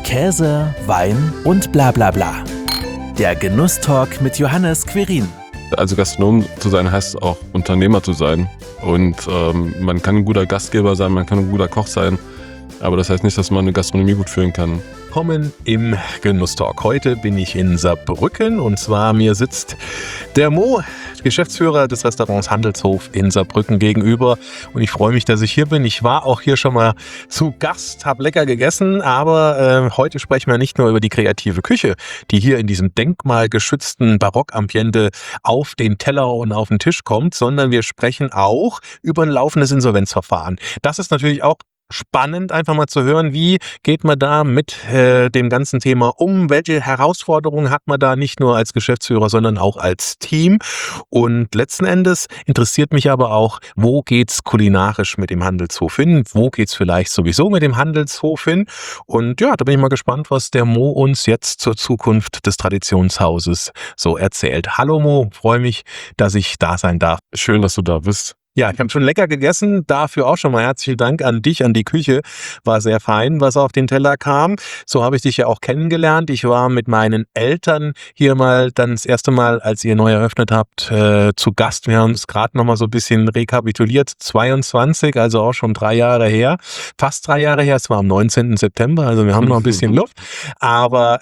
Käse, Wein und bla bla bla. Der Genusstalk mit Johannes Querin. Also Gastronom zu sein heißt auch Unternehmer zu sein. Und man kann ein guter Gastgeber sein, man kann ein guter Koch sein. Aber das heißt nicht, dass man eine Gastronomie gut führen kann. Willkommen im Genusstalk. Heute bin ich in Saarbrücken und zwar mir sitzt der Mo, Geschäftsführer des Restaurants Handelshof in Saarbrücken gegenüber und ich freue mich, dass ich hier bin. Ich war auch hier schon mal zu Gast, habe lecker gegessen, aber heute sprechen wir nicht nur über die kreative Küche, die hier in diesem denkmalgeschützten Barockambiente auf den Teller und auf den Tisch kommt, sondern wir sprechen auch über ein laufendes Insolvenzverfahren. Das ist natürlich auch spannend, einfach mal zu hören, wie geht man da mit dem ganzen Thema um, welche Herausforderungen hat man da nicht nur als Geschäftsführer, sondern auch als Team und letzten Endes interessiert mich aber auch, wo geht's kulinarisch mit dem Handelshof hin, wo geht's vielleicht sowieso mit dem Handelshof hin und ja, da bin ich mal gespannt, was der Mo uns jetzt zur Zukunft des Traditionshauses so erzählt. Hallo Mo, freue mich, dass ich da sein darf. Schön, dass du da bist. Ja, ich habe schon lecker gegessen, dafür auch schon mal herzlichen Dank an dich, an die Küche. War sehr fein, was auf den Teller kam. So habe ich dich ja auch kennengelernt. Ich war mit meinen Eltern hier mal dann das erste Mal, als ihr neu eröffnet habt, zu Gast. Wir haben uns gerade noch mal so ein bisschen rekapituliert. 22, also auch schon 3 Jahre her. Fast 3 Jahre her, es war am 19. September, also wir haben noch ein bisschen Luft. Aber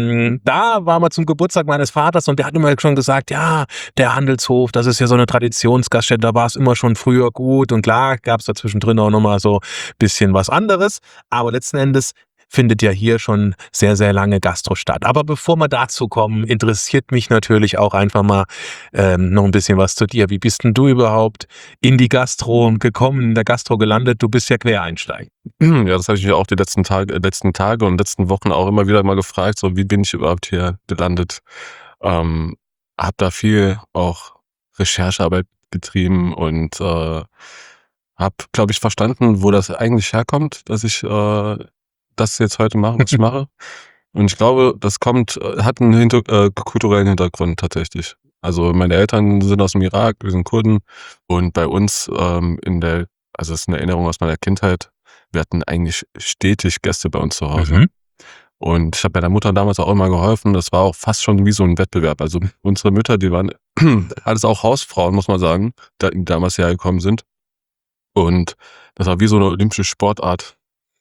da waren wir zum Geburtstag meines Vaters und der hat immer schon gesagt, ja, der Handelshof, das ist ja so eine Traditionsgaststätte, da war es immer schon früher gut und klar gab es da zwischendrin auch nochmal so ein bisschen was anderes, aber letzten Endes findet ja hier schon sehr, sehr lange Gastro statt. Aber bevor wir dazu kommen, interessiert mich natürlich auch einfach mal noch ein bisschen was zu dir. Wie bist denn du überhaupt in die Gastro gekommen, in der Gastro gelandet? Du bist ja Quereinsteiger. Ja, das habe ich mich auch die letzten Tage und letzten Wochen auch immer wieder mal gefragt, so wie bin ich überhaupt hier gelandet? Habe da viel auch Recherchearbeit getrieben und habe, glaube ich, verstanden, wo das eigentlich herkommt, dass ich das jetzt heute mache, was ich mache. Und ich glaube, das hat einen kulturellen Hintergrund tatsächlich. Also meine Eltern sind aus dem Irak, wir sind Kurden und bei uns also es ist eine Erinnerung aus meiner Kindheit, wir hatten eigentlich stetig Gäste bei uns zu Hause. Und ich habe meiner Mutter damals auch immer geholfen. Das war auch fast schon wie so ein Wettbewerb. Also unsere Mütter, die waren alles auch Hausfrauen, muss man sagen, die damals hergekommen sind. Und das war wie so eine olympische Sportart.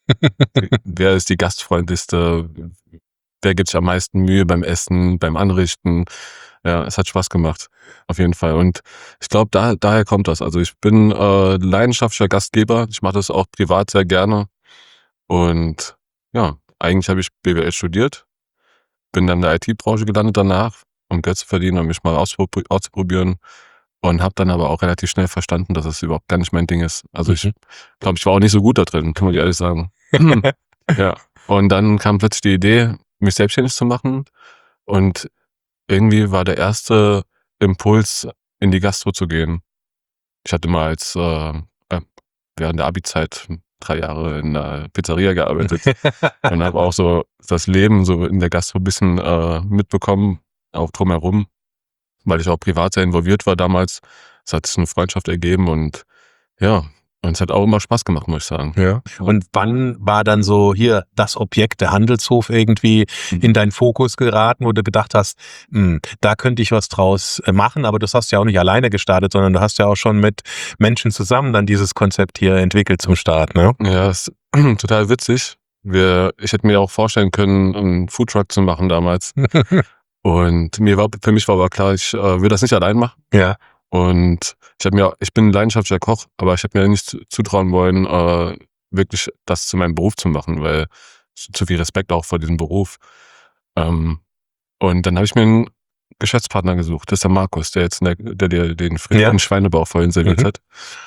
Wer ist die gastfreundlichste? Wer gibt sich am meisten Mühe beim Essen, beim Anrichten? Ja, es hat Spaß gemacht, auf jeden Fall. Und ich glaube, daher kommt das. Also ich bin leidenschaftlicher Gastgeber. Ich mache das auch privat sehr gerne. Und ja, eigentlich habe ich BWL studiert, bin dann in der IT-Branche gelandet danach, um Geld zu verdienen und mich mal auszuprobieren und habe dann aber auch relativ schnell verstanden, dass es überhaupt gar nicht mein Ding ist. Also ich glaube, ich war auch nicht so gut da drin, kann man ehrlich sagen. Ja. Und dann kam plötzlich die Idee, mich selbstständig zu machen und irgendwie war der erste Impuls, in die Gastro zu gehen. Ich hatte mal während der Abi-Zeit 3 Jahre in der Pizzeria gearbeitet und habe auch so das Leben so in der Gastro ein bisschen mitbekommen, auch drumherum, weil ich auch privat sehr involviert war damals. Es hat sich eine Freundschaft ergeben und ja, und es hat auch immer Spaß gemacht, muss ich sagen. Ja. Und wann war dann so hier das Objekt, der Handelshof irgendwie in deinen Fokus geraten, wo du gedacht hast, da könnte ich was draus machen, aber das hast du ja auch nicht alleine gestartet, sondern du hast ja auch schon mit Menschen zusammen dann dieses Konzept hier entwickelt zum Start, ne? Ja, ist total witzig. Ich hätte mir auch vorstellen können, einen Foodtruck zu machen damals. Und für mich war aber klar, ich will das nicht allein machen. Ja. Und ich bin ein leidenschaftlicher Koch, aber ich habe mir nicht zutrauen wollen, wirklich das zu meinem Beruf zu machen, weil zu viel Respekt auch vor diesem Beruf. Und dann habe ich mir einen Geschäftspartner gesucht, das ist der Markus, der jetzt der dir den frischen Schweinebauch vorhin serviert hat.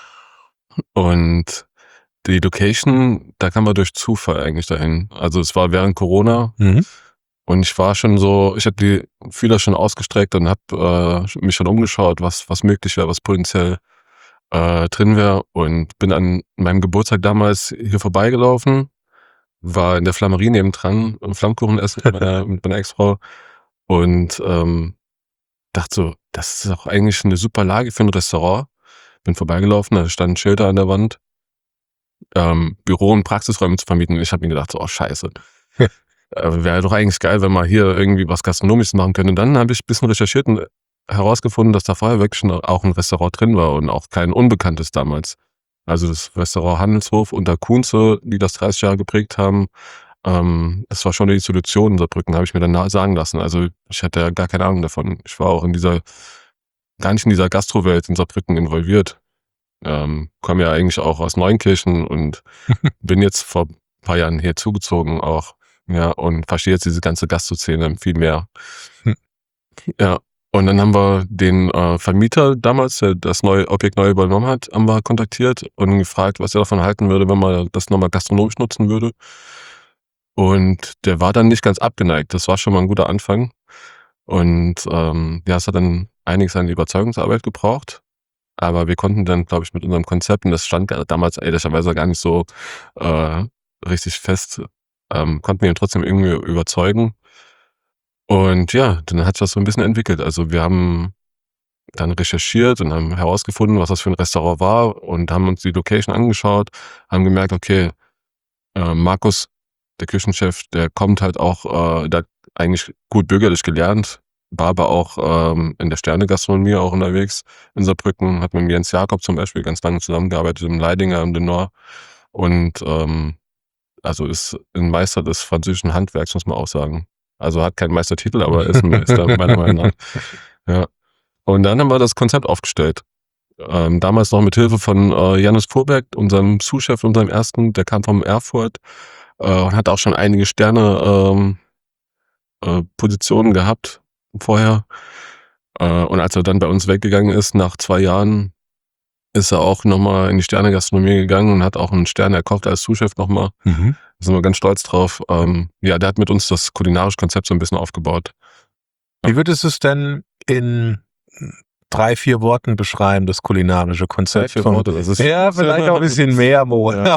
Und die Location, da kam man durch Zufall eigentlich dahin. Also es war während Corona. Und ich war schon so, ich habe die Fühler schon ausgestreckt und habe mich schon umgeschaut, was möglich wäre, was potenziell drin wäre. Und bin an meinem Geburtstag damals hier vorbeigelaufen, war in der Flammerie nebendran, Flammkuchen essen mit meiner Ex-Frau und dachte so, das ist auch eigentlich eine super Lage für ein Restaurant. Bin vorbeigelaufen, da standen Schilder an der Wand, Büro- und Praxisräume zu vermieten. Und ich habe mir gedacht, so, oh scheiße. wäre doch eigentlich geil, wenn man hier irgendwie was Gastronomisches machen könnte. Und dann habe ich ein bisschen recherchiert und herausgefunden, dass da vorher wirklich auch ein Restaurant drin war und auch kein unbekanntes damals. Also das Restaurant Handelshof unter Kunze, die das 30 Jahre geprägt haben, das war schon eine Institution in Saarbrücken, habe ich mir dann sagen lassen. Also ich hatte ja gar keine Ahnung davon. Ich war auch gar nicht in dieser Gastrowelt in Saarbrücken involviert. Komme ja eigentlich auch aus Neunkirchen und bin jetzt vor ein paar Jahren hier zugezogen auch. Ja, und verstehe jetzt diese ganze Gastro-Szene viel mehr. Hm. Ja, und dann haben wir den Vermieter damals, der das neue Objekt neu übernommen hat, haben wir kontaktiert und gefragt, was er davon halten würde, wenn man das nochmal gastronomisch nutzen würde. Und der war dann nicht ganz abgeneigt. Das war schon mal ein guter Anfang. Und ja, es hat dann einiges an Überzeugungsarbeit gebraucht. Aber wir konnten dann, glaube ich, mit unserem Konzept, und das stand damals ehrlicherweise gar nicht so richtig fest, konnten wir ihn trotzdem irgendwie überzeugen. Und ja, dann hat sich das so ein bisschen entwickelt. Also wir haben dann recherchiert und haben herausgefunden, was das für ein Restaurant war und haben uns die Location angeschaut, haben gemerkt, okay, Markus, der Küchenchef, der kommt halt auch, der hat eigentlich gut bürgerlich gelernt, war aber auch in der Sterne-Gastronomie auch unterwegs in Saarbrücken, hat mit Jens Jakob zum Beispiel ganz lange zusammengearbeitet im Leidinger, im Denor und also ist ein Meister des französischen Handwerks, muss man auch sagen. Also hat keinen Meistertitel, aber ist ein Meister, meiner Meinung nach. Ja. Und dann haben wir das Konzept aufgestellt. Damals noch mit Hilfe von Janus Fuhrberg, unserem Sous-Chef, unserem ersten, der kam vom Erfurt und hat auch schon einige Sterne Positionen gehabt vorher. Und als er dann bei uns weggegangen ist, nach 2 Jahren, ist er auch nochmal in die Sterne-Gastronomie gegangen und hat auch einen Stern erkocht als Sous-Chef nochmal. Mhm. Da sind wir ganz stolz drauf. Ja, der hat mit uns das kulinarische Konzept so ein bisschen aufgebaut. Wie würdest du es denn in 3, 4 Worten beschreiben, das kulinarische Konzept? 3, 4 Worte, das ist Ja, vielleicht auch ein bisschen mehr, Mo. Ja.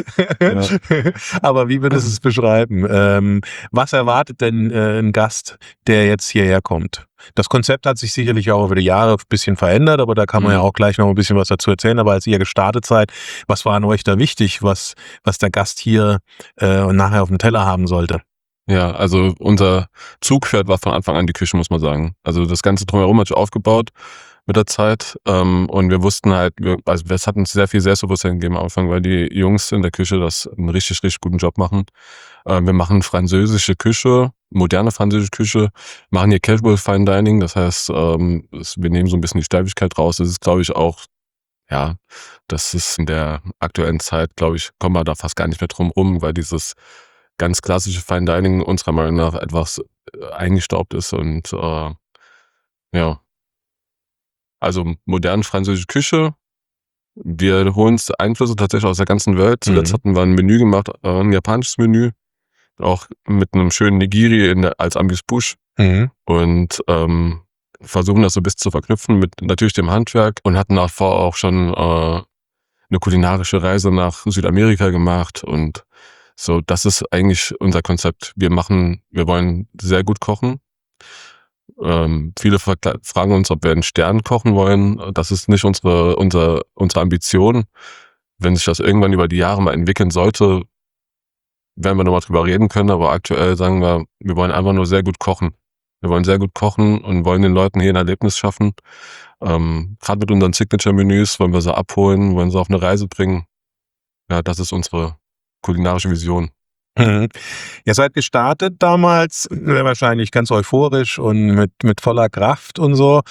Aber wie würdest du es beschreiben? Was erwartet denn ein Gast, der jetzt hierher kommt? Das Konzept hat sich sicherlich auch über die Jahre ein bisschen verändert, aber da kann man ja auch gleich noch ein bisschen was dazu erzählen. Aber als ihr gestartet seid, was war an euch da wichtig, was der Gast hier nachher auf dem Teller haben sollte? Ja, also unser Zugpferd war von Anfang an die Küche, muss man sagen. Also das Ganze drumherum hat sich aufgebaut mit der Zeit und wir wussten halt, es hat uns sehr viel Selbstbewusstsein gegeben am Anfang, weil die Jungs in der Küche das einen richtig, richtig guten Job machen. Wir machen französische Küche, moderne französische Küche, machen hier Casual Fine Dining, das heißt, wir nehmen so ein bisschen die Steifigkeit raus. Das ist, glaube ich, auch, ja, das ist in der aktuellen Zeit, glaube ich, kommen wir da fast gar nicht mehr drum rum, weil dieses ganz klassische Fine Dining unserer Meinung nach etwas eingestaubt ist und ja. Also moderne französische Küche. Wir holen uns Einflüsse tatsächlich aus der ganzen Welt. Zuletzt hatten wir ein Menü gemacht, ein japanisches Menü, auch mit einem schönen Nigiri als Amuse-Bouche und versuchen das so ein bisschen zu verknüpfen mit natürlich dem Handwerk und hatten davor auch schon eine kulinarische Reise nach Südamerika gemacht und so, das ist eigentlich unser Konzept. Wir wollen sehr gut kochen. Viele fragen uns, ob wir einen Stern kochen wollen. Das ist nicht unsere Ambition. Wenn sich das irgendwann über die Jahre mal entwickeln sollte, werden wir nochmal drüber reden können. Aber aktuell sagen wir wollen einfach nur sehr gut kochen. Wir wollen sehr gut kochen und wollen den Leuten hier ein Erlebnis schaffen. Gerade mit unseren Signature-Menüs wollen wir sie abholen, wollen sie auf eine Reise bringen. Ja, das ist unsere kulinarische Vision. Ihr seid gestartet damals, wahrscheinlich ganz euphorisch und mit voller Kraft und so.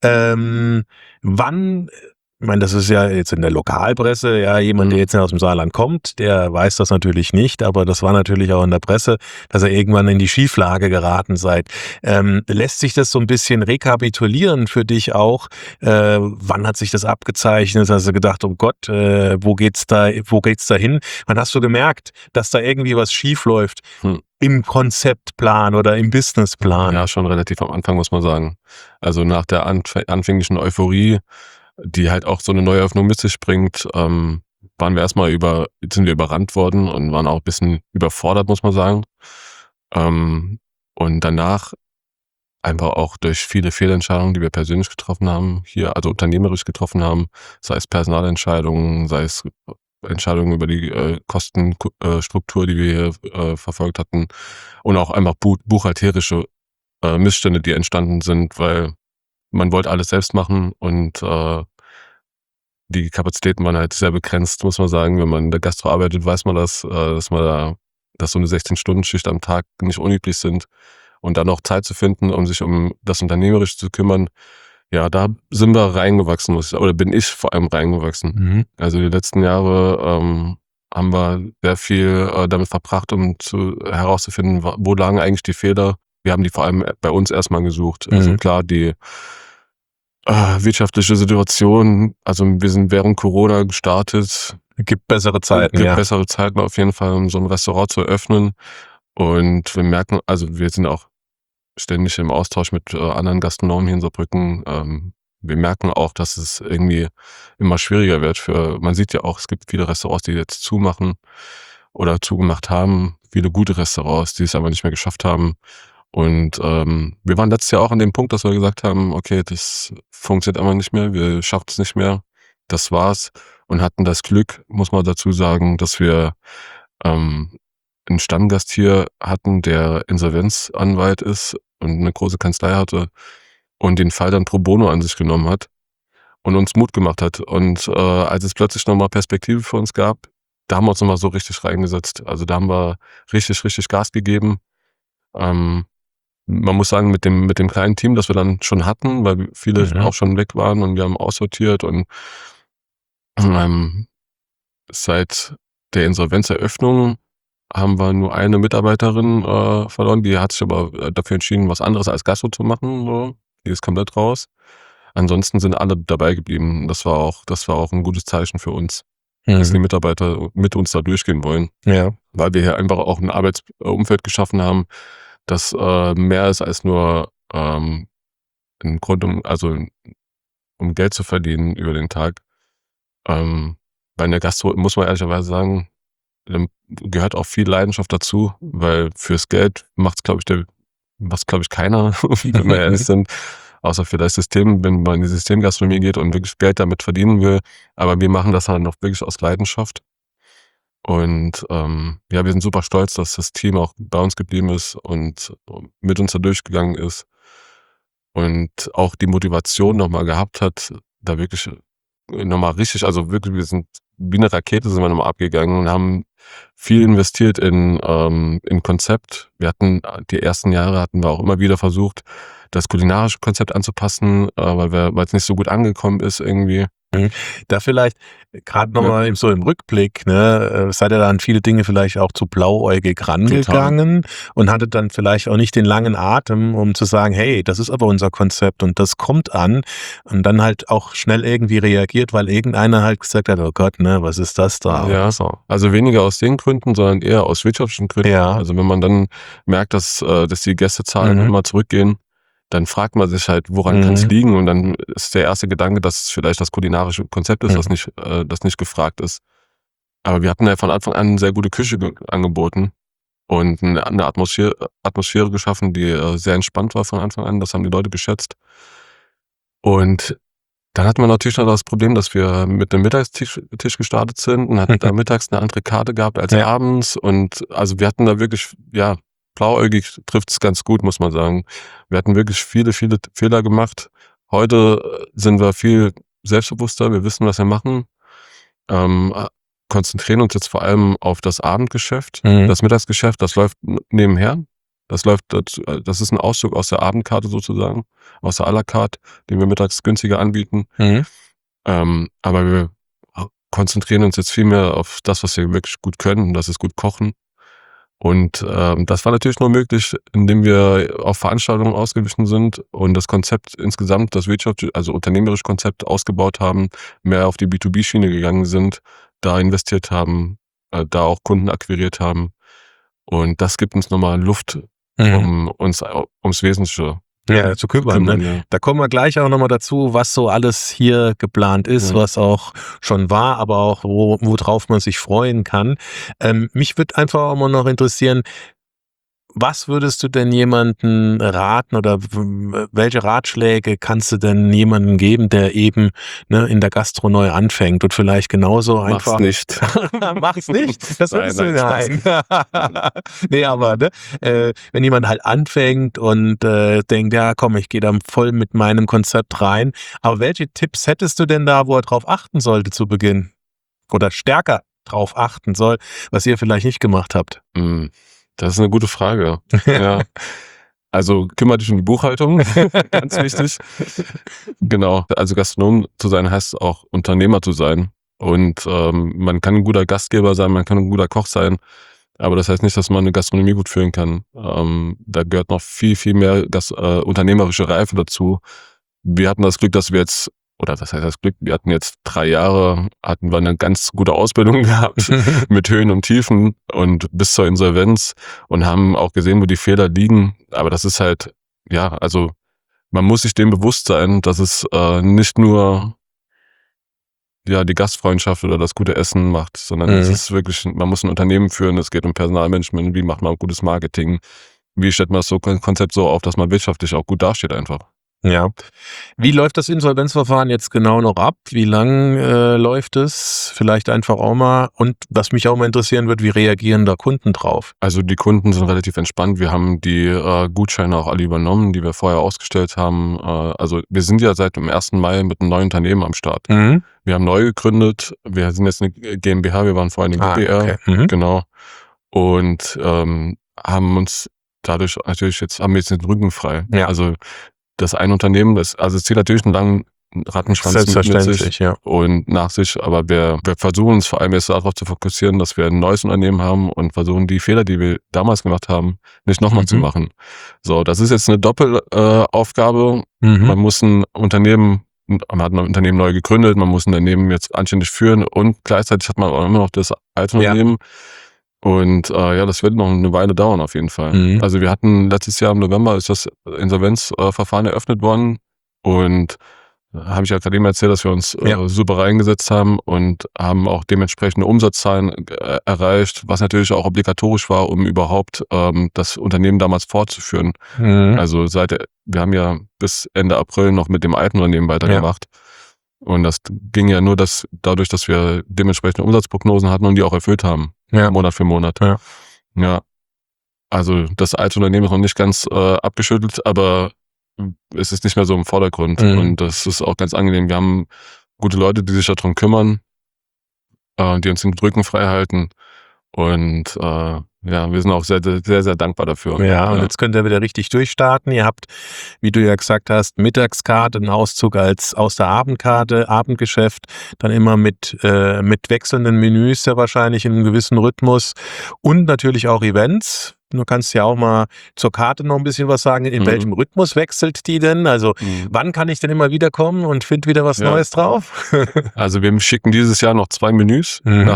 Wann, ich meine, das ist ja jetzt in der Lokalpresse, ja, jemand, der jetzt aus dem Saarland kommt, der weiß das natürlich nicht, aber das war natürlich auch in der Presse, dass ihr irgendwann in die Schieflage geraten seid. Lässt sich das so ein bisschen rekapitulieren für dich auch? Wann hat sich das abgezeichnet? Hast du gedacht, oh Gott, wo geht's da hin? Wann hast du gemerkt, dass da irgendwie was schief läuft im Konzeptplan oder im Businessplan? Ja, schon relativ am Anfang, muss man sagen. Also nach der anfänglichen Euphorie, die halt auch so eine Neueröffnung mit sich bringt, sind wir überrannt worden und waren auch ein bisschen überfordert, muss man sagen. Und danach einfach auch durch viele Fehlentscheidungen, die wir persönlich getroffen haben, hier, also unternehmerisch getroffen haben, sei es Personalentscheidungen, sei es Entscheidungen über die Kostenstruktur, die wir hier verfolgt hatten und auch einfach buchhalterische Missstände, die entstanden sind, weil man wollte alles selbst machen und die Kapazitäten waren halt sehr begrenzt, muss man sagen. Wenn man in der Gastro arbeitet, weiß man das, dass so eine 16-Stunden-Schicht am Tag nicht unüblich sind und dann auch Zeit zu finden, um sich um das Unternehmerische zu kümmern. Ja, da sind wir reingewachsen, oder bin ich vor allem reingewachsen. Also die letzten Jahre haben wir sehr viel damit verbracht, um herauszufinden, wo lagen eigentlich die Fehler. Wir haben die vor allem bei uns erstmal gesucht. Also klar, die wirtschaftliche Situation, also wir sind während Corona gestartet. Gibt bessere Zeiten, Gibt bessere Zeiten auf jeden Fall, um so ein Restaurant zu öffnen. Und wir merken, also wir sind auch ständig im Austausch mit anderen Gastronomen hier in Saarbrücken. Wir merken auch, dass es irgendwie immer schwieriger wird. Man sieht ja auch, es gibt viele Restaurants, die jetzt zumachen oder zugemacht haben. Viele gute Restaurants, die es aber nicht mehr geschafft haben. Und wir waren letztes Jahr auch an dem Punkt, dass wir gesagt haben, okay, das funktioniert aber nicht mehr, wir schaffen es nicht mehr, das war's. Und hatten das Glück, muss man dazu sagen, dass wir einen Stammgast hier hatten, der Insolvenzanwalt ist und eine große Kanzlei hatte und den Fall dann pro bono an sich genommen hat und uns Mut gemacht hat. Und als es plötzlich nochmal Perspektive für uns gab, da haben wir uns nochmal so richtig reingesetzt. Also da haben wir richtig, richtig Gas gegeben. Man muss sagen, mit dem kleinen Team, das wir dann schon hatten, weil viele auch schon weg waren und wir haben aussortiert und seit der Insolvenzeröffnung haben wir nur eine Mitarbeiterin verloren, die hat sich aber dafür entschieden, was anderes als Gastro zu machen. So. Die ist komplett raus. Ansonsten sind alle dabei geblieben. Das war auch ein gutes Zeichen für uns, dass die Mitarbeiter mit uns da durchgehen wollen. Ja. Weil wir hier einfach auch ein Arbeitsumfeld geschaffen haben, das mehr ist als nur ein Grund, um Geld zu verdienen über den Tag. Bei einer Gastro, muss man ehrlicherweise sagen, gehört auch viel Leidenschaft dazu, weil fürs Geld macht's, glaube ich, keiner, wenn wir ehrlich sind. Außer vielleicht wenn man in die Systemgastronomie geht und wirklich Geld damit verdienen will. Aber wir machen das halt noch wirklich aus Leidenschaft. Und ja, wir sind super stolz, dass das Team auch bei uns geblieben ist und mit uns da durchgegangen ist und auch die Motivation nochmal gehabt hat, da wirklich nochmal richtig, also wirklich, wir sind wie eine Rakete sind wir nochmal abgegangen und haben viel investiert in Konzept. Die ersten Jahre hatten wir auch immer wieder versucht, das kulinarische Konzept anzupassen, weil es nicht so gut angekommen ist irgendwie. Da vielleicht gerade nochmal so im Rückblick, seid ihr da an viele Dinge vielleicht auch zu blauäugig rangegangen und hattet dann vielleicht auch nicht den langen Atem, um zu sagen, hey, das ist aber unser Konzept und das kommt an und dann halt auch schnell irgendwie reagiert, weil irgendeiner halt gesagt hat, oh Gott, was ist das da? Ja, so. Also weniger aus den Gründen, sondern eher aus wirtschaftlichen Gründen. Ja. Also wenn man dann merkt, dass die Gästezahlen immer zurückgehen, dann fragt man sich halt, woran kann es liegen? Und dann ist der erste Gedanke, dass es vielleicht das kulinarische Konzept ist, das nicht gefragt ist. Aber wir hatten ja von Anfang an eine sehr gute Küche angeboten und eine Atmosphäre geschaffen, die sehr entspannt war von Anfang an. Das haben die Leute geschätzt. Und dann hatten wir natürlich noch das Problem, dass wir mit einem Mittagstisch gestartet sind und hatten da mittags eine andere Karte gehabt als abends. Und also wir hatten da wirklich, blauäugig trifft es ganz gut, muss man sagen. Wir hatten wirklich viele, viele Fehler gemacht. Heute sind wir viel selbstbewusster, wir wissen, was wir machen. Konzentrieren uns jetzt vor allem auf das Abendgeschäft. Das Mittagsgeschäft, das läuft nebenher. Das ist ein Auszug aus der Abendkarte sozusagen, aus der à la carte, den wir mittags günstiger anbieten. Aber wir konzentrieren uns jetzt viel mehr auf das, was wir wirklich gut können, das ist gut kochen. Und das war natürlich nur möglich, indem wir auf Veranstaltungen ausgewichen sind und das Konzept insgesamt, das also unternehmerische Konzept ausgebaut haben, mehr auf die B2B-Schiene gegangen sind, da investiert haben, da auch Kunden akquiriert haben. Und das gibt uns nochmal Luft, um uns ums Wesentliche zu kümmern. Ja. Da kommen wir gleich auch nochmal dazu, was so alles hier geplant ist, was auch schon war, aber auch worauf man sich freuen kann. Mich würde einfach auch mal noch interessieren, was würdest du denn jemanden raten oder welche Ratschläge kannst du denn jemandem geben, der eben in der Gastro neu anfängt und vielleicht genauso einfach... Mach's nicht. Mach's nicht? Das Nein, würdest du nein, nein. Nee, aber wenn jemand halt anfängt und denkt, ja komm, ich gehe da voll mit meinem Konzept rein. Aber welche Tipps hättest du denn da, wo er drauf achten sollte zu Beginn? Oder stärker drauf achten soll, was ihr vielleicht nicht gemacht habt? Das ist eine gute Frage. Ja. Also kümmere dich um die Buchhaltung, ganz wichtig. Genau, also Gastronom zu sein heißt auch Unternehmer zu sein. Und man kann ein guter Gastgeber sein, man kann ein guter Koch sein, aber das heißt nicht, dass man eine Gastronomie gut führen kann. Da gehört noch viel, viel mehr unternehmerische Reife dazu. Wir hatten das Glück, dass wir jetzt, oder das heißt das Glück, wir hatten jetzt 3 Jahre, hatten wir eine ganz gute Ausbildung gehabt mit Höhen und Tiefen und bis zur Insolvenz und haben auch gesehen, wo die Fehler liegen. Aber das ist halt, ja, also man muss sich dem bewusst sein, dass es nicht nur die Gastfreundschaft oder das gute Essen macht, sondern es ist wirklich, man muss ein Unternehmen führen, es geht um Personalmanagement, wie macht man gutes Marketing, wie stellt man das Konzept so auf, dass man wirtschaftlich auch gut dasteht einfach. Ja. Wie läuft das Insolvenzverfahren jetzt genau noch ab? Wie lang läuft es? Vielleicht einfach auch mal. Und was mich auch mal interessieren wird, wie reagieren da Kunden drauf? Also die Kunden sind relativ entspannt. Wir haben die Gutscheine auch alle übernommen, die wir vorher ausgestellt haben. Also wir sind ja seit dem 1. Mai mit einem neuen Unternehmen am Start. Wir haben neu gegründet. Wir sind jetzt eine GmbH, wir waren vorher eine GbR. Okay. Genau. Und haben uns dadurch natürlich haben wir jetzt den Rücken frei. Ja. Also das ein Unternehmen, es zieht natürlich einen langen Rattenschwanz mit sich ja. und nach sich, aber wir versuchen uns vor allem jetzt darauf zu fokussieren, dass wir ein neues Unternehmen haben und versuchen die Fehler, die wir damals gemacht haben, nicht nochmal zu machen. So, das ist jetzt eine Doppelaufgabe. Man muss man hat ein Unternehmen neu gegründet, man muss ein Unternehmen jetzt anständig führen und gleichzeitig hat man auch immer noch das alte Unternehmen. Und das wird noch eine Weile dauern auf jeden Fall. Also wir hatten letztes Jahr im November ist das Insolvenzverfahren eröffnet worden und habe ich ja gerade eben erzählt, dass wir uns super reingesetzt haben und haben auch dementsprechende Umsatzzahlen erreicht, was natürlich auch obligatorisch war, um überhaupt das Unternehmen damals fortzuführen. Also wir haben ja bis Ende April noch mit dem alten Unternehmen weitergemacht. Und das ging ja nur dadurch, dass wir dementsprechende Umsatzprognosen hatten und die auch erfüllt haben. Monat für Monat. Ja. Also das alte Unternehmen ist noch nicht ganz abgeschüttelt, aber es ist nicht mehr so im Vordergrund. Und das ist auch ganz angenehm. Wir haben gute Leute, die sich darum kümmern, die uns den Rücken frei halten. Und wir sind auch sehr, sehr, sehr dankbar dafür. Ja, und jetzt könnt ihr wieder richtig durchstarten. Ihr habt, wie du ja gesagt hast, Mittagskarte, einen Auszug aus der Abendkarte, Abendgeschäft, dann immer mit wechselnden Menüs ja wahrscheinlich in einem gewissen Rhythmus und natürlich auch Events. Du kannst ja auch mal zur Karte noch ein bisschen was sagen. In welchem Rhythmus wechselt die denn? Also wann kann ich denn immer wieder kommen und finde wieder was Neues drauf? Also wir schicken dieses Jahr noch 2 Menüs,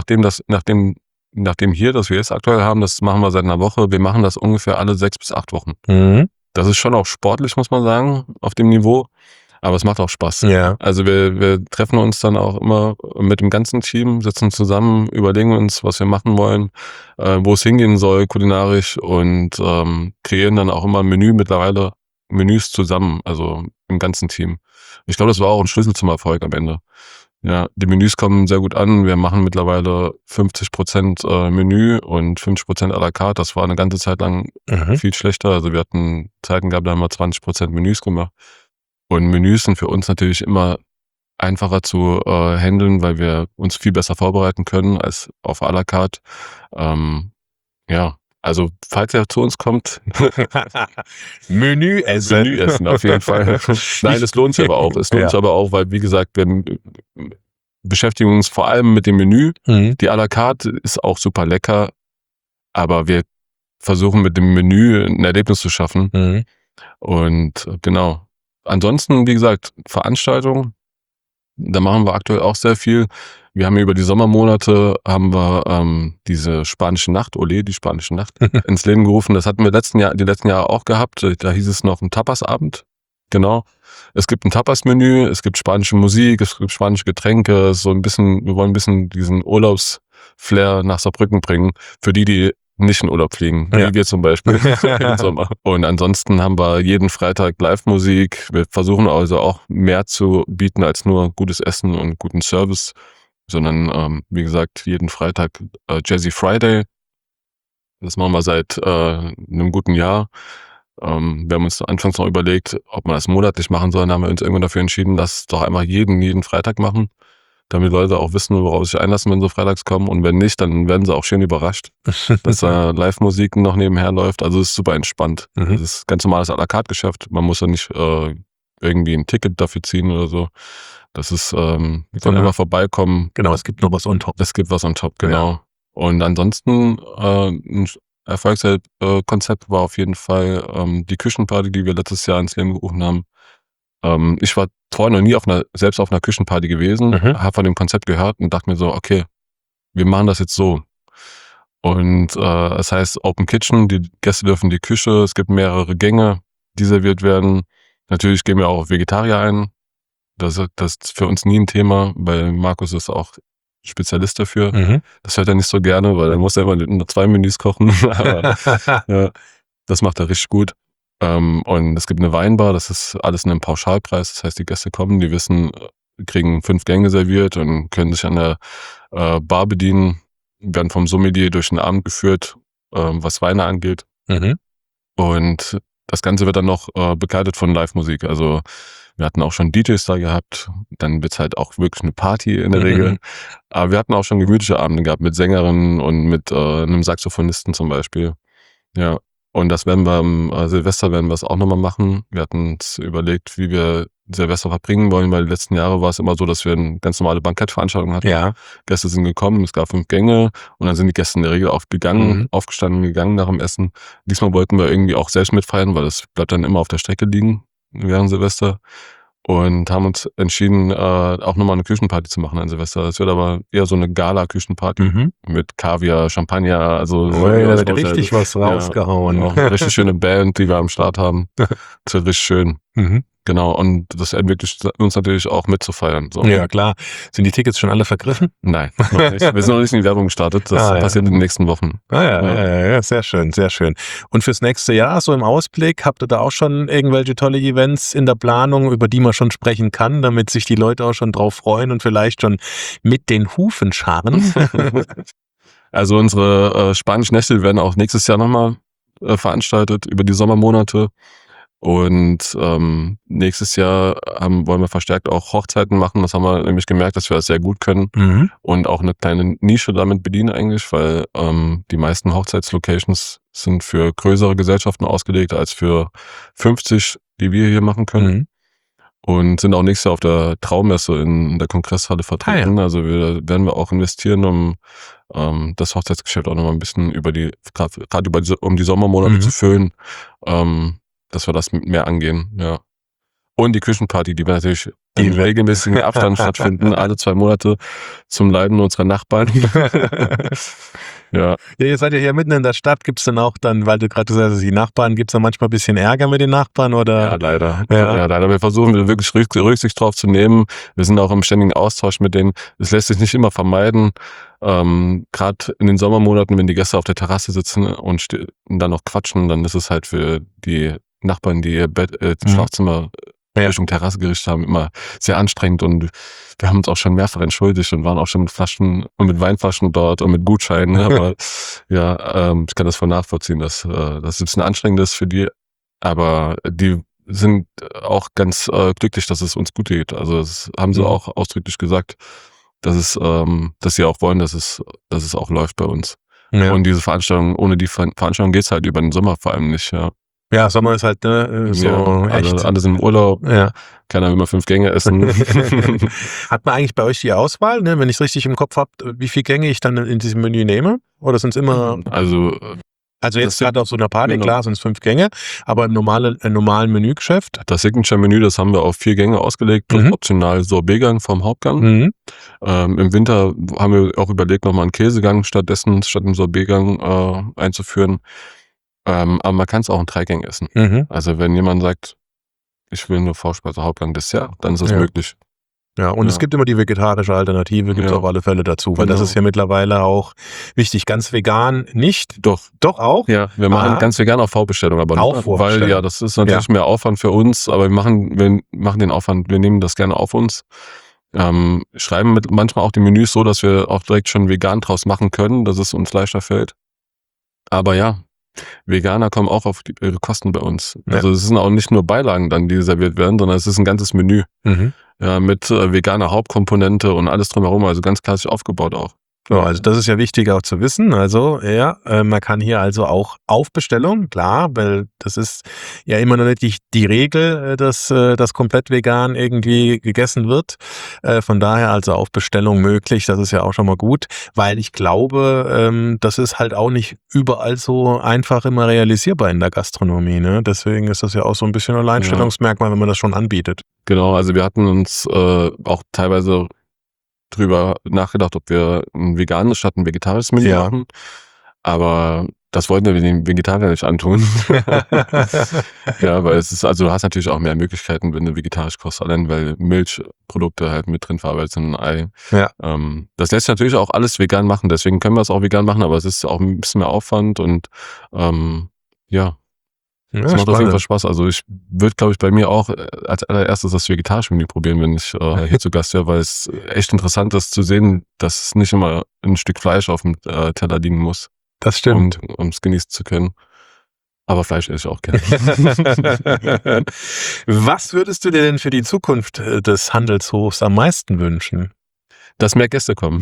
nachdem hier, das wir jetzt aktuell haben, das machen wir seit einer Woche. Wir machen das ungefähr alle 6 bis 8 Wochen. Das ist schon auch sportlich, muss man sagen, auf dem Niveau. Aber es macht auch Spaß. Ja. Also wir treffen uns dann auch immer mit dem ganzen Team, sitzen zusammen, überlegen uns, was wir machen wollen, wo es hingehen soll kulinarisch und kreieren dann auch immer mittlerweile Menüs zusammen, also im ganzen Team. Ich glaube, das war auch ein Schlüssel zum Erfolg am Ende. Ja, die Menüs kommen sehr gut an. Wir machen mittlerweile 50% Menü und 50% à la carte. Das war eine ganze Zeit lang viel schlechter. Also wir hatten Zeiten gehabt, da haben wir 20% Menüs gemacht. Und Menüs sind für uns natürlich immer einfacher zu handeln, weil wir uns viel besser vorbereiten können als auf à la carte. Also falls ihr zu uns kommt, Menü essen auf jeden Fall. Nein, es lohnt sich aber auch. Es lohnt sich aber auch, weil wie gesagt, wir beschäftigen uns vor allem mit dem Menü. Die à la carte ist auch super lecker, aber wir versuchen mit dem Menü ein Erlebnis zu schaffen. Und genau. Ansonsten, wie gesagt, Veranstaltungen, da machen wir aktuell auch sehr viel. Wir haben über die Sommermonate diese spanische Nacht, die spanische Nacht, ins Leben gerufen. Das hatten wir die letzten Jahre auch gehabt. Da hieß es noch ein Tapasabend. Genau. Es gibt ein Tapas-Menü, es gibt spanische Musik, es gibt spanische Getränke, wir wollen ein bisschen diesen Urlaubsflair nach Saarbrücken bringen. Für die nicht in Urlaub fliegen, Ja. wie wir zum Beispiel im Sommer. Und ansonsten haben wir jeden Freitag Live-Musik. Wir versuchen also auch mehr zu bieten als nur gutes Essen und guten Service, sondern wie gesagt, jeden Freitag Jazzy Friday. Das machen wir seit einem guten Jahr. Wir haben uns anfangs noch überlegt, ob man das monatlich machen soll. Dann haben wir uns irgendwann dafür entschieden, das doch einfach jeden Freitag machen, damit Leute auch wissen, worauf sie sich einlassen, wenn sie freitags kommen. Und wenn nicht, dann werden sie auch schön überrascht, dass da Live-Musik noch nebenher läuft. Also es ist super entspannt. Das ist ganz normales à la carte Geschäft. Man muss ja nicht irgendwie ein Ticket dafür ziehen oder so. Das ist, kann immer vorbeikommen. Genau, es gibt noch was on top. Es gibt was on top, genau. Und ansonsten ein Erfolgskonzept war auf jeden Fall die Küchenparty, die wir letztes Jahr ins Leben gerufen haben. Ich war vorher noch nie selbst auf einer Küchenparty gewesen, habe von dem Konzept gehört und dachte mir so, okay, wir machen das jetzt so. Und das heißt Open Kitchen, die Gäste dürfen die Küche, es gibt mehrere Gänge, die serviert werden. Natürlich gehen wir auch auf Vegetarier ein. Das ist für uns nie ein Thema, weil Markus ist auch Spezialist dafür. Das hört er nicht so gerne, weil er muss ja immer nur 2 Menüs kochen. Aber ja, das macht er richtig gut. Und es gibt eine Weinbar, das ist alles in einem Pauschalpreis. Das heißt, die Gäste kommen, die wissen, kriegen 5 Gänge serviert und können sich an der Bar bedienen, werden vom Sommelier durch den Abend geführt, was Weine angeht. Und das Ganze wird dann noch begleitet von Live-Musik. Also wir hatten auch schon DJs da gehabt, dann wird's halt auch wirklich eine Party in der Regel. Aber wir hatten auch schon gemütliche Abende gehabt mit Sängerinnen und mit einem Saxophonisten zum Beispiel. Ja, und das werden wir am Silvester werden wir es auch nochmal machen. Wir hatten uns überlegt, wie wir Silvester verbringen wollen, weil die letzten Jahre war es immer so, dass wir eine ganz normale Bankettveranstaltung hatten. Ja. Gäste sind gekommen, es gab 5 Gänge und dann sind die Gäste in der Regel aufgestanden, gegangen nach dem Essen. Diesmal wollten wir irgendwie auch selbst mitfeiern, weil es bleibt dann immer auf der Strecke liegen während Silvester. Und haben uns entschieden, auch nochmal eine Küchenparty zu machen an Silvester. Das wird aber eher so eine Gala-Küchenparty mit Kaviar, Champagner, also da wird richtig was rausgehauen. Auch eine richtig schöne Band, die wir am Start haben. Das wird richtig schön. Genau, und das ermöglicht uns natürlich auch mitzufeiern. So. Ja, klar. Sind die Tickets schon alle vergriffen? Nein, noch nicht. Wir sind noch nicht in die Werbung gestartet. Das passiert in den nächsten Wochen. Ja, sehr schön, sehr schön. Und fürs nächste Jahr, so im Ausblick, habt ihr da auch schon irgendwelche tolle Events in der Planung, über die man schon sprechen kann, damit sich die Leute auch schon drauf freuen und vielleicht schon mit den Hufen scharren? Also unsere spanischen Nächte werden auch nächstes Jahr nochmal veranstaltet über die Sommermonate. Und nächstes Jahr wollen wir verstärkt auch Hochzeiten machen. Das haben wir nämlich gemerkt, dass wir das sehr gut können und auch eine kleine Nische damit bedienen eigentlich, weil die meisten Hochzeitslocations sind für größere Gesellschaften ausgelegt als für 50, die wir hier machen können. Und sind auch nächstes Jahr auf der Traumesse in der Kongresshalle vertreten. Also werden wir auch investieren, um das Hochzeitsgeschäft auch nochmal ein bisschen um die Sommermonate zu füllen. Dass wir das mit mehr angehen, ja. Und die Küchenparty, die wir natürlich in regelmäßigen Abstand stattfinden, alle 2 Monate zum Leiden unserer Nachbarn. Ja, ihr seid ja hier mitten in der Stadt. Gibt's denn auch dann, weil du gerade gesagt hast, die Nachbarn, gibt's da manchmal ein bisschen Ärger mit den Nachbarn oder? Ja, leider. Ja, leider. Wir versuchen wirklich Rücksicht drauf zu nehmen. Wir sind auch im ständigen Austausch mit denen. Es lässt sich nicht immer vermeiden. Gerade in den Sommermonaten, wenn die Gäste auf der Terrasse sitzen und dann noch quatschen, dann ist es halt für die Nachbarn, die ihr Schlafzimmer Richtung Terrasse gerichtet haben, immer sehr anstrengend und wir haben uns auch schon mehrfach entschuldigt und waren auch schon mit Flaschen und mit Weinflaschen dort und mit Gutscheinen, aber ja, ich kann das voll nachvollziehen, dass das ein bisschen anstrengend ist für die, aber die sind auch ganz glücklich, dass es uns gut geht. Also das haben sie auch ausdrücklich gesagt, dass sie auch wollen, dass es auch läuft bei uns. Ja. Und diese Veranstaltung, ohne die Veranstaltung geht's halt über den Sommer vor allem nicht, ja. Ja, Sommer ist halt so echt. Alles im Urlaub, keiner will immer 5 Gänge essen. Hat man eigentlich bei euch die Auswahl, ne? Wenn ich es richtig im Kopf habe, wie viele Gänge ich dann in diesem Menü nehme? Oder sind es immer... Also jetzt gerade auf so einer Party, klar, sind es 5 Gänge, aber im normalen Menügeschäft? Das Signature-Menü, das haben wir auf 4 Gänge ausgelegt, plus optional Sorbetgang vom Hauptgang. Im Winter haben wir auch überlegt, nochmal einen Käsegang statt dem Sorbetgang einzuführen. Aber man kann es auch in 3 Gängen essen. Also wenn jemand sagt, ich will nur Vorspeise, Hauptgang, Dessert, dann ist das möglich. Ja, und es gibt immer die vegetarische Alternative, gibt es auf alle Fälle dazu, weil das ist ja mittlerweile auch wichtig. Ganz vegan nicht? Doch auch? Ja, wir machen ganz vegan auf Vorbestellung, aber auch weil das ist natürlich mehr Aufwand für uns, aber wir machen den Aufwand, wir nehmen das gerne auf uns. Schreiben manchmal auch die Menüs so, dass wir auch direkt schon vegan draus machen können, dass es uns leichter fällt. Aber ja, Veganer kommen auch auf ihre Kosten bei uns. Ja. Also es sind auch nicht nur Beilagen dann, die serviert werden, sondern es ist ein ganzes Menü. Ja, mit veganer Hauptkomponente und alles drumherum, also ganz klassisch aufgebaut auch. So, also das ist ja wichtig auch zu wissen. Also man kann hier also auch auf Bestellung, klar, weil das ist ja immer noch nicht die Regel, dass das komplett vegan irgendwie gegessen wird. Von daher also auf Bestellung möglich, das ist ja auch schon mal gut, weil ich glaube, das ist halt auch nicht überall so einfach immer realisierbar in der Gastronomie. Ne? Deswegen ist das ja auch so ein bisschen ein Alleinstellungsmerkmal, wenn man das schon anbietet. Genau, also wir hatten uns auch teilweise drüber nachgedacht, ob wir ein veganes statt ein vegetarisches Menü machen. Aber das wollten wir den Vegetarier nicht antun. Ja, weil es ist, also du hast natürlich auch mehr Möglichkeiten, wenn du vegetarisch kochst, allein weil Milchprodukte halt mit drin verarbeitet sind, ein Ei. Ja. Das lässt sich natürlich auch alles vegan machen, deswegen können wir es auch vegan machen, aber es ist auch ein bisschen mehr Aufwand und das macht auf jeden Fall Spaß. Also ich würde, glaube ich, bei mir auch als allererstes das vegetarische Menü probieren, wenn ich hier zu Gast wäre, weil es echt interessant ist zu sehen, dass es nicht immer ein Stück Fleisch auf dem Teller liegen muss. Das stimmt. Um es genießen zu können. Aber Fleisch esse ich auch gerne. Was würdest du dir denn für die Zukunft des Handelshofs am meisten wünschen? Dass mehr Gäste kommen.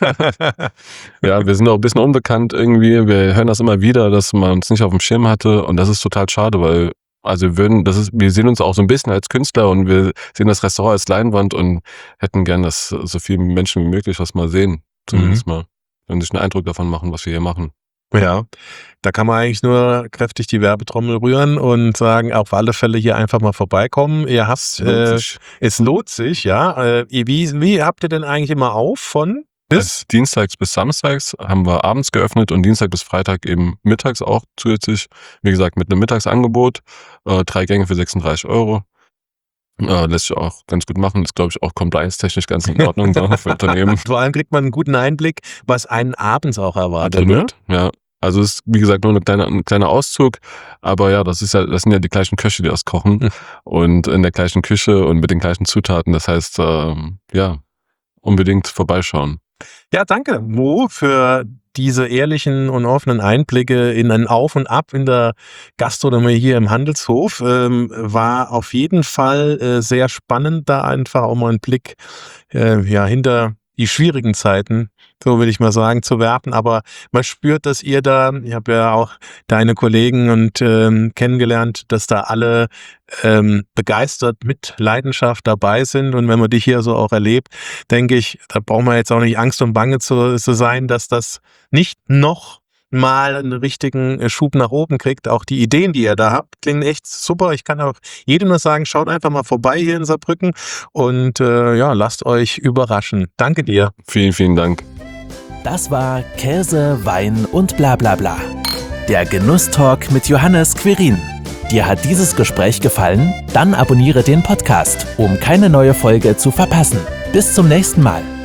Ja, wir sind auch ein bisschen unbekannt irgendwie. Wir hören das immer wieder, dass man uns nicht auf dem Schirm hatte. Und das ist total schade, weil wir sehen uns auch so ein bisschen als Künstler und wir sehen das Restaurant als Leinwand und hätten gern, dass so viele Menschen wie möglich das mal sehen. Zumindest mal. Und sich einen Eindruck davon machen, was wir hier machen. Ja, da kann man eigentlich nur kräftig die Werbetrommel rühren und sagen, auf alle Fälle hier einfach mal vorbeikommen. Ihr habt, es lohnt sich, ja. Wie habt ihr denn eigentlich immer auf von bis? Dienstags bis Samstags haben wir abends geöffnet und Dienstag bis Freitag eben mittags auch zusätzlich. Wie gesagt, mit einem Mittagsangebot, 3 Gänge für 36 €. Lässt sich auch ganz gut machen. Ist, glaube ich, auch compliance-technisch ganz in Ordnung für Unternehmen. Vor allem kriegt man einen guten Einblick, was einen abends auch erwartet. Ne? Ja. Also es ist, wie gesagt, nur ein kleiner Auszug, aber ja, das sind ja die gleichen Köche, die das kochen und in der gleichen Küche und mit den gleichen Zutaten. Das heißt, unbedingt vorbeischauen. Ja, danke, Mo, für diese ehrlichen und offenen Einblicke in ein Auf und Ab in der Gastronomie hier im Handelshof. War auf jeden Fall sehr spannend, da einfach auch mal einen Blick hinter die schwierigen Zeiten, so will ich mal sagen, zu werfen. Aber man spürt, dass ihr da, ich habe ja auch deine Kollegen und kennengelernt, dass da alle begeistert mit Leidenschaft dabei sind. Und wenn man dich hier so auch erlebt, denke ich, da braucht man jetzt auch nicht Angst und Bange zu sein, dass das nicht noch mal einen richtigen Schub nach oben kriegt. Auch die Ideen, die ihr da habt, klingen echt super. Ich kann auch jedem nur sagen, schaut einfach mal vorbei hier in Saarbrücken und lasst euch überraschen. Danke dir. Vielen, vielen Dank. Das war Käse, Wein und bla bla bla. Der Genusstalk mit Johannes Quirin. Dir hat dieses Gespräch gefallen? Dann abonniere den Podcast, um keine neue Folge zu verpassen. Bis zum nächsten Mal.